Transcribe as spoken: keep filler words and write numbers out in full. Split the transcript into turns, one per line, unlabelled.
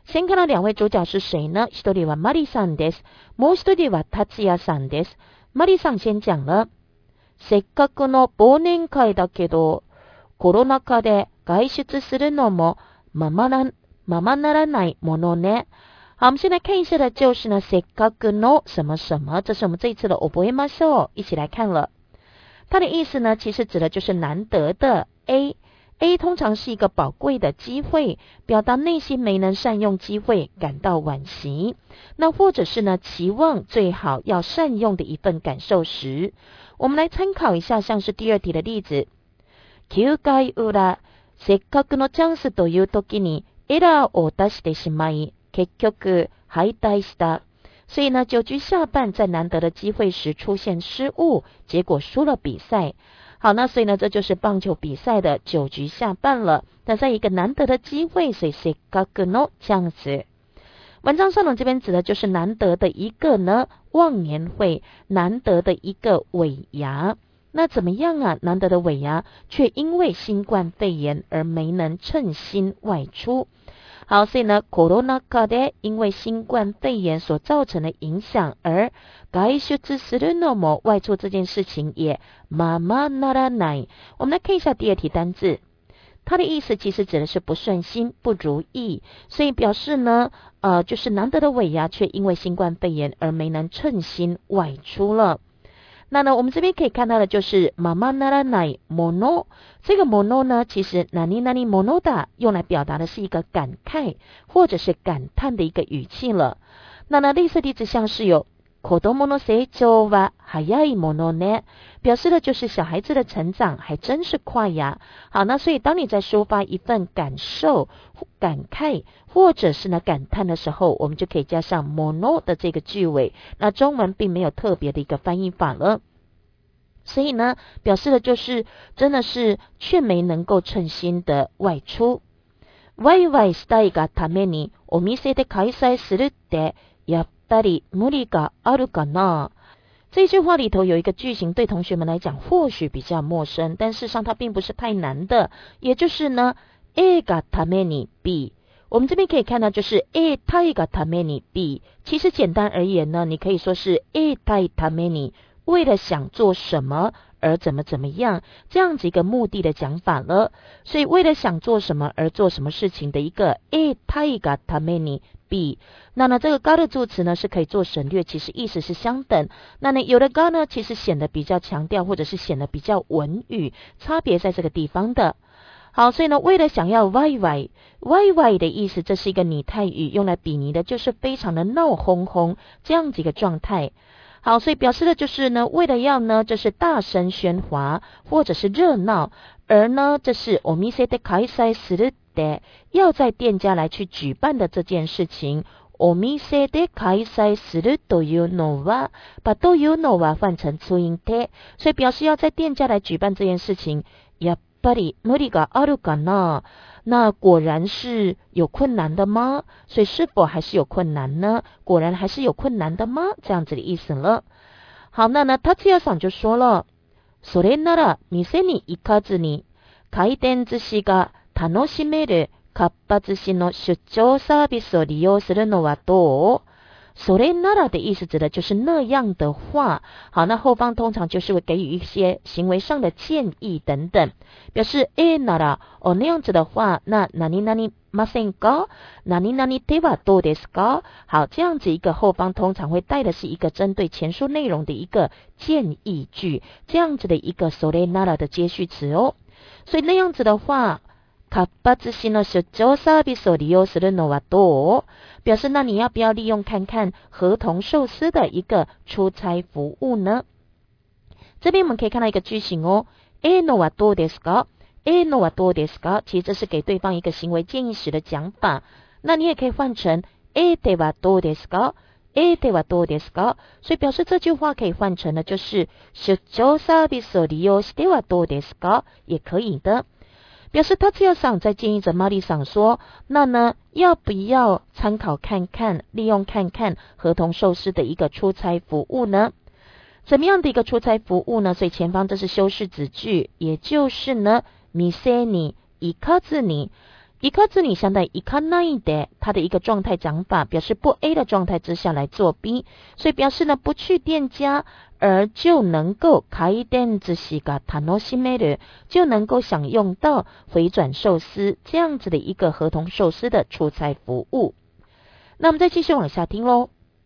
先看到两位主角是谁呢？一人はマリさんです。もう一人は達也さんです。マリさん先讲了。せっかくの忘年会だけど、コロナ禍で外出するのもままな、ままならないものね。好，我们现在看一下的就是呢，せっかくの什么什么，这是我们这一次的覚えましょう，一起来看了。它的意思呢，其实指的就是难得的 A。A 通常是一个宝贵的机会，表达内心没能善用机会，感到惋惜。那或者是呢，期望最好要善用的一份感受时，我们来参考一下，像是第二题的例子。きゅうかい裏、せっかくのチャンスという時にエラーを出してしまい、結局敗退した。所以呢，九局下半在难得的机会时出现失误，结果输了比赛。好，那所以呢，这就是棒球比赛的九局下半了。那在一个难得的机会，所以せっかくの这样子。文章上呢，这边指的就是难得的一个呢忘年会，难得的一个尾牙。那怎么样啊？难得的尾牙，却因为新冠肺炎而没能称心外出。好，所以呢，コロナ禍で因为新冠肺炎所造成的影响而外出するのも外出这件事情也ままならない。我们来看一下第二题单字，它的意思其实指的是不顺心、不如意，所以表示呢，呃，就是难得的尾牙却因为新冠肺炎而没能称心外出了。那呢，我们这边可以看到的就是ままならないもの。这个もの呢，其实何々ものだ用来表达的是一个感慨或者是感叹的一个语气了。那呢，类似例子像是有子供の成長は早いものね，表示的就是小孩子的成长还真是快呀。好，那所以当你在抒发一份感受、感慨或者是呢感叹的时候，我们就可以加上もの的这个句尾。那中文并没有特别的一个翻译法了，所以呢，表示的就是真的是却没能够称心的外出。ワイワイしたいがためにお店で開催するってやっぱり無理があるかな。这句话里头有一个句型对同学们来讲或许比较陌生，但事实上它并不是太難的，也就是呢 A がために B。 我们这边可以看到就是 A たいがために B， 其实简单而言呢，你可以说是 A たいために为了想做什么而怎么怎么样，这样子一个目的的讲法了。所以为了想做什么而做什么事情的一个 A たいがために B。 那呢这个が的助词呢是可以做省略，其实意思是相等。那呢有的が呢其实显得比较强调或者是显得比较文语，差别在这个地方的。好，所以呢为了想要ワイワイ，ワイワイ的意思，这是一个拟态语，用来比拟的就是非常的闹哄哄这样子一个状态。好，所以表示的就是呢，为了要呢，这是大声喧哗或者是热闹，而呢，这是お店で開催するって要在店家来去举办的这件事情。お店で開催するというのは，把というのは换成ツインテ，所以表示要在店家来举办这件事情。やっぱり無理があるかな？那果然是有困难的吗？所以是否还是有困难呢？果然还是有困难的吗？这样子的意思了。好，那呢達也さん就说了，それなら店に行かずに回転寿司が楽しめるかっぱ寿司の出張サービスを利用するのはどう？それなら的意思指的就是那样的话。好，那后方通常就是会给予一些行为上的建议等等，表示えなら哦那样子的话，那何々ませんか？何々ではどうですか？好，这样子一个后方通常会带的是一个针对前述内容的一个建议句，这样子的一个それなら的接续词哦。所以那样子的话，かっぱ寿司の出張サービスを利用するのはどう？表示那你要不要利用看看合同寿司的一个出差服务呢？这边我们可以看到一个句型哦，えのはどうですか？えのはどうですか？其实这是给对方一个行为建议时的讲法，那你也可以换成えではどうですか？えではどうですか？所以表示这句话可以换成的就是出張サービスを利用してはどうですか？也可以的。表示達也さん在建议着マリさん说，那呢要不要参考看看，利用看看合同寿司的一个出差服务呢？怎么样的一个出差服务呢？所以前方这是修饰子句，也就是呢店に行かずに， 行かずに相当于行かないで，它的一个状态讲法表示不 A 的状态之下来做 B， 所以表示呢不去店家而就能够開店寿司が楽しめる，就能够享用到回转寿司这样子的一个合同寿司的出差服务。那我们再继续往下听咯。